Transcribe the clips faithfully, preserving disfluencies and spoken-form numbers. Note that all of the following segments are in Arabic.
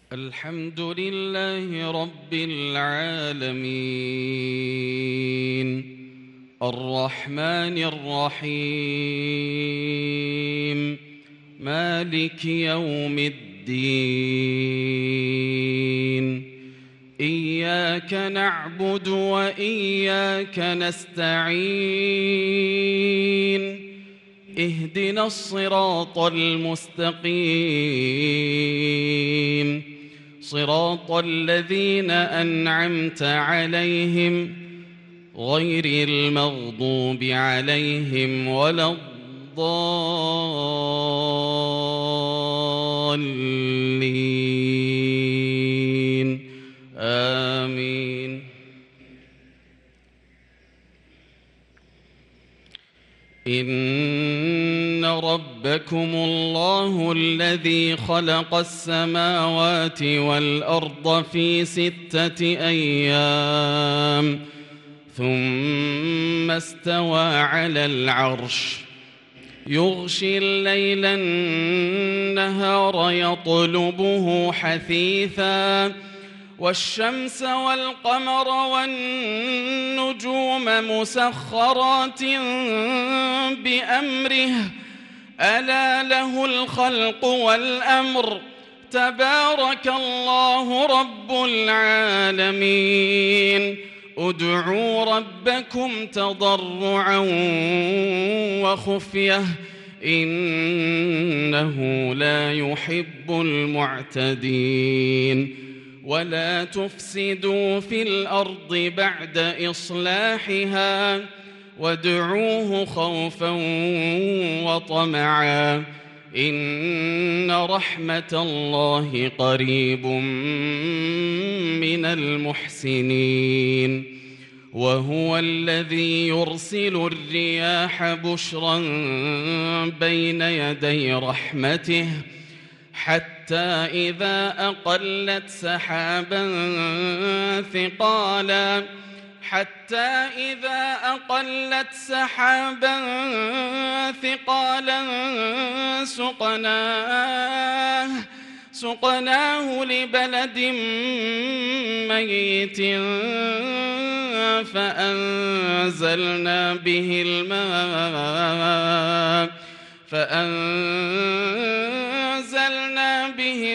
الحمد لله رب العالمين الرحمن الرحيم مالك يوم الدين إياك نعبد وإياك نستعين اهدنا الصراط المستقيم صراط الذين أنعمت عليهم غير المغضوب عليهم ولا الضالين آمين. إن ربكم الله الذي خلق السماوات والأرض في ستة أيام ثم استوى على العرش يغشي الليل النهار يطلبه حثيثا والشمس والقمر والنجوم مسخرات بأمره ألا له الخلق والأمر تبارك الله رب العالمين. ادعوا ربكم تضرعا وخفية إنه لا يحب المعتدين. ولا تفسدوا في الأرض بعد إصلاحها وادعوه خوفا وطمعا إن رحمة الله قريب من المحسنين. وهو الذي يرسل الرياح بشرا بين يدي رحمته حتى إذا أقلت سحابا ثقالا حتى إذا أقلت سحابا ثقالا سقناه سقناه لبلد ميت فأنزلنا به الماء فأنزلنا به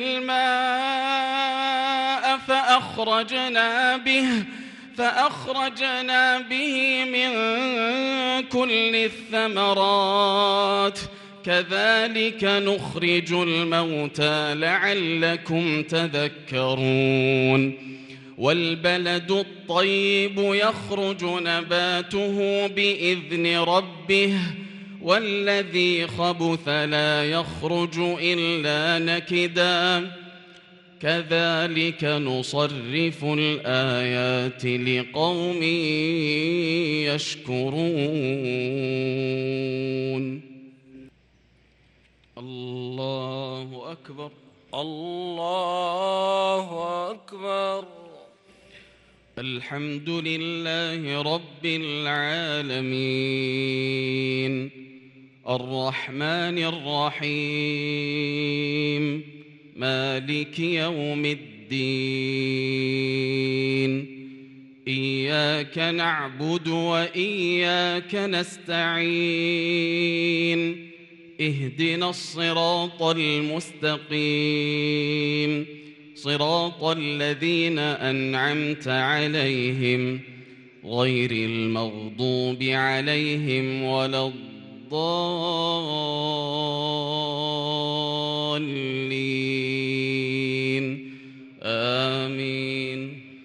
الماء فأخرجنا به فأخرجنا به من كل الثمرات كذلك نخرج الموتى لعلكم تذكرون. والبلد الطيب يخرج نباته بإذن ربه والذي خبث لا يخرج إلا نكدا كذلك نصرف الآيات لقوم يشكرون. الله أكبر الله أكبر. الحمد لله رب العالمين الرحمن الرحيم مالك يوم الدين إياك نعبد وإياك نستعين اهدنا الصراط المستقيم صراط الذين أنعمت عليهم غير المغضوب عليهم ولا الضالين آمين.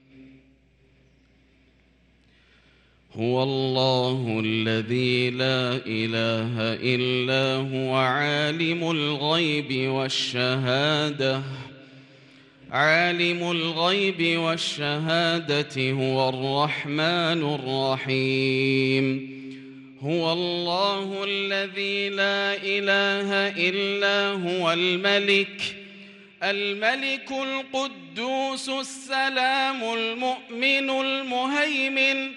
هو الله الذي لا إله إلا هو عالم الغيب والشهادة عالم الغيب والشهادة هو الرحمن الرحيم. هو الله الذي لا إله إلا هو الملك الملك القدوس السلام المؤمن المهيمن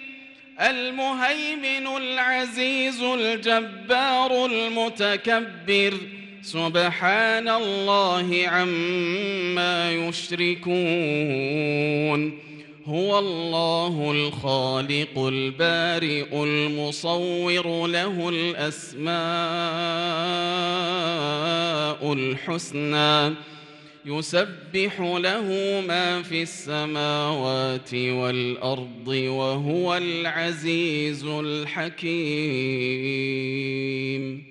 المهيمن العزيز الجبار المتكبر سبحان الله عما يشركون هو الله الخالق البارئ المصور له الأسماء الحسنى يسبح له ما في السماوات والأرض وهو العزيز الحكيم